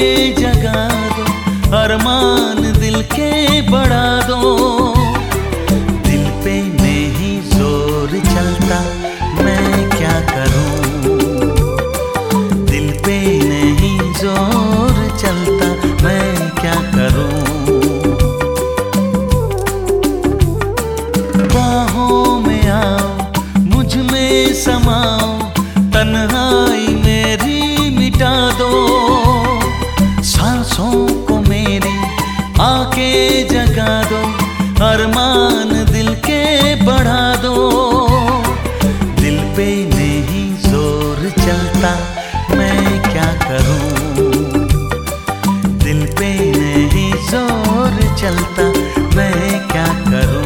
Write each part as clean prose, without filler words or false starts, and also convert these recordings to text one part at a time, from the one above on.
जगा दो, अरमान दिल के बढ़ा दो। दिल पे नहीं जोर चलता, मैं क्या करूं। दिल पे नहीं जोर चलता, मैं क्या करूं। बाहों में आओ, मुझ में समाओ, तन्हाई मेरी मिटा दो। सांसों को मेरी आके जगा दो, अरमान दिल के बढ़ा दो। दिल पे नहीं जोर चलता, मैं क्या करूं। दिल पे नहीं जोर चलता, मैं क्या करूं।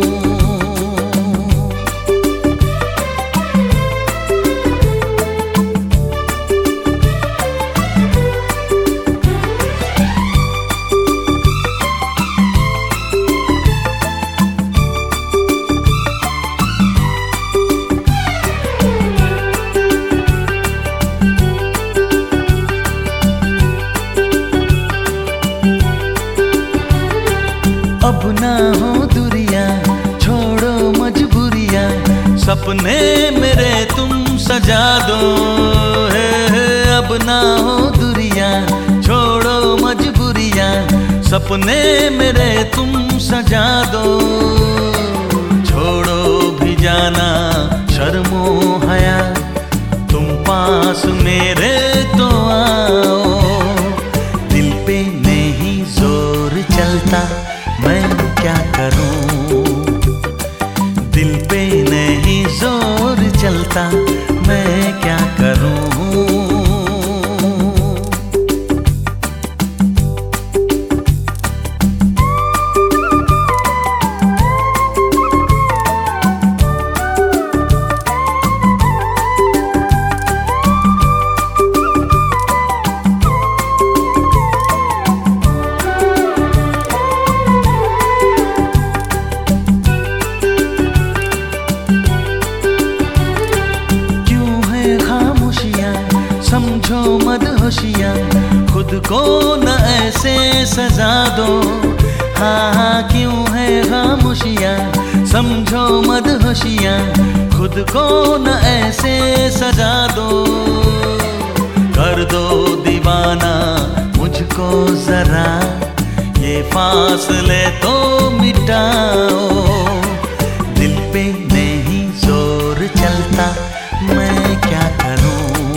अब ना हो दूरियां, छोड़ो मजबूरियां, सपने मेरे तुम सजा दो। अब ना हो दूरियां, छोड़ो मजबूरियां, सपने मेरे तुम सजा दो। छोड़ो भी जाना शर्मो हया, तुम पास मेरे तो आओ। दिल पे नहीं जोर चलता, मैं क्या करूं। दिल पे नहीं जोर चलता, मैं क्या करूं। समझो मदहोशियां, खुद को न ऐसे सजा दो। हाँ हाँ क्यों है खामोशियां, समझो मदहोशियां, खुद को न ऐसे सजा दो। कर दो दीवाना मुझको जरा, ये फासले तो मिटाओ। दिल पे नहीं जोर चलता, मैं क्या करूं।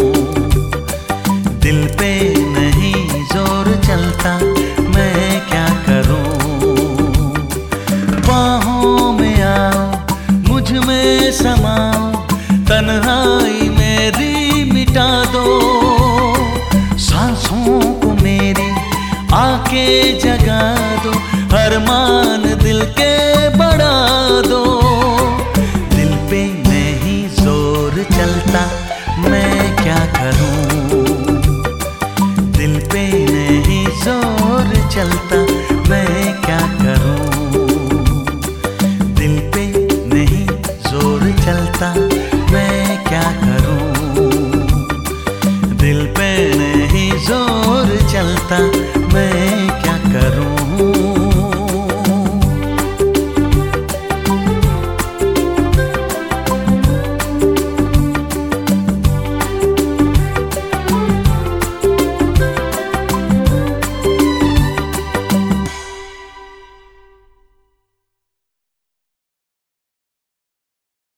दिल पे नहीं जोर चलता, मैं क्या करूं। बाहों में आओ, मुझ में समाओ, तन्हाई मेरी मिटा दो। सांसों को मेरी आके जगा दो, अरमान दिल के बढ़ा दो। दिल पे नहीं जोर चलता, मैं क्या करूं। दिल पे नहीं जोर चलता, मैं क्या करूं। दिल पे नहीं जोर चलता।